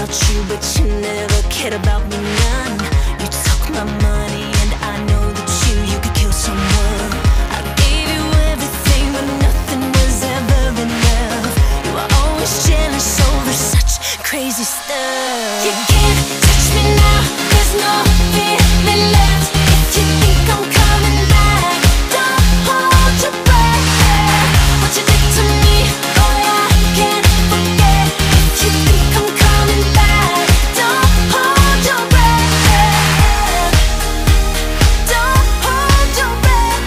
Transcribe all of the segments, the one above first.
about you, but you never cared about me none. You took my money and I know that you could kill someone. I gave you everything, but nothing was ever enough. You were always jealous over such crazy stuff. You can't touch me now, there's no feeling left. If you think I'm coming back, don't hold your breath. What you did to me, boy, I can't forget. If you think I'm coming back, don't hold your breath. Don't hold your breath.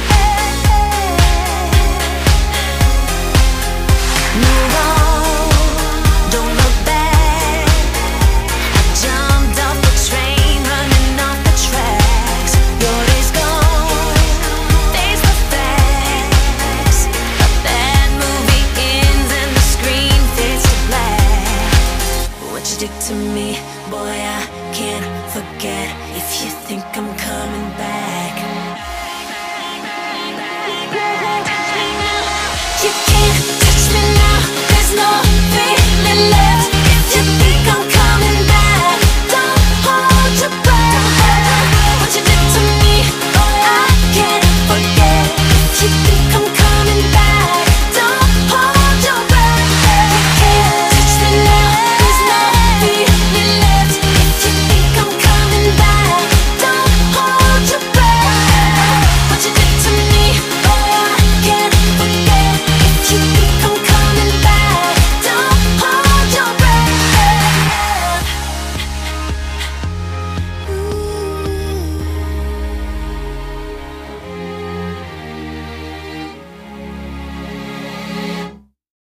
Move on, don't look back. I jumped off the train, running off the tracks. Your day's gone, face the facts. A bad movie ends and the screen fades to black. What you did to me, boy, I can't forget. If you think